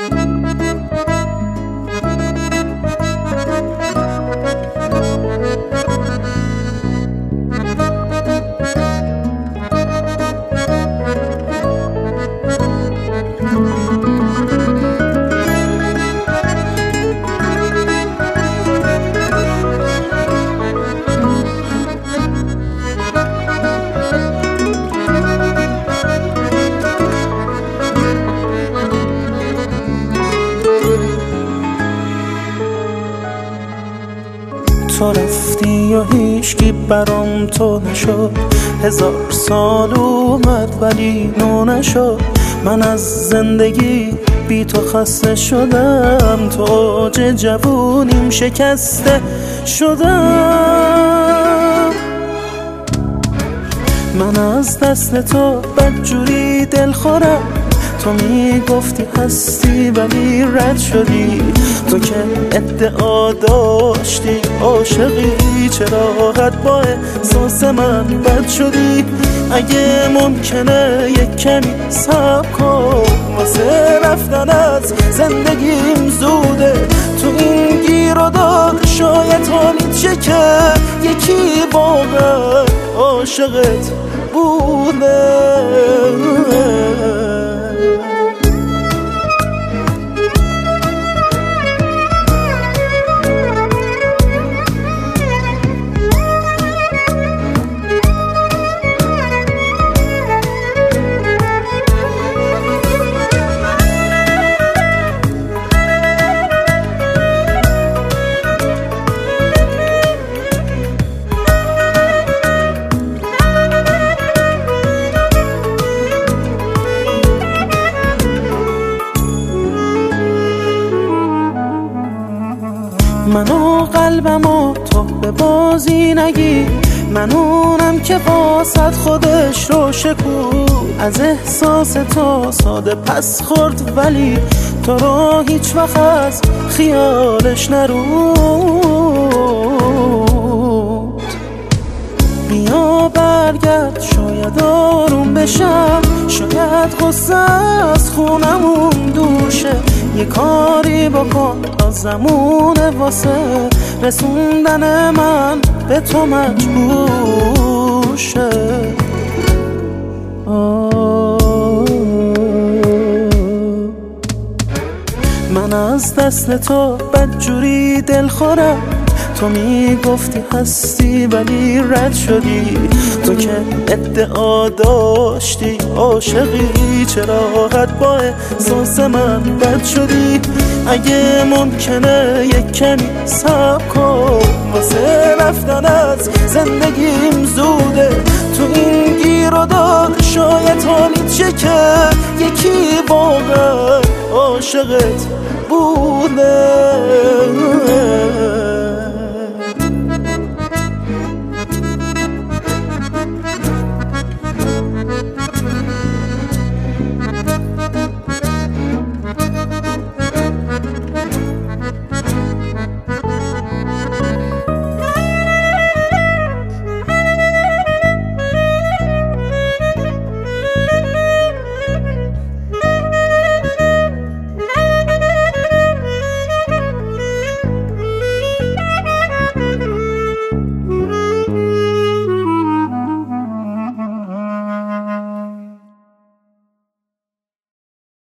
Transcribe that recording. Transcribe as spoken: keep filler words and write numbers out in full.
تو رفتی و هیچکی برام تو نشد، هزار سال اومد ولی نو نشد. من از زندگی بی تو خسته شدم، تو اوج جوونیم شکسته شدم. من از دست تو بدجوری دل خورم، تو میگفتی هستی ولی رد شدی. تو که ادعا داشتی عاشقی، چرا قد با احساس من بد شدی؟ اگه ممکنه یک کمی صبر کن، واسه رفتن از زندگیم زوده. تو این گیر و دار شاید حالیت شه که یکی واقعا عاشقت بوده. منو قلبمو تو به بازی نگی، من اونم که واسط خودش رو شکو. از احساس تو ساده پس خورد ولی تو رو هیچ وقت از خیالش نرود. بیا برگرد شاید آروم بشم، شاید غصه از خونمون دور شه. یه کاری بکن آزمونه واسه رسوندن من به تو مجبور شه. من از دست تو بدجوری دل خورم، تو میگفتی هستی ولی رد شدی. تو که ادعا داشتی عاشقی، چرا قد با احساس من بد شدی؟ اگه ممکنه یک کمی صبر کن، واسه رفتن از زندگیم زوده. تو این گیر و دار شاید حالیت شه که یکی واقعا عاشقت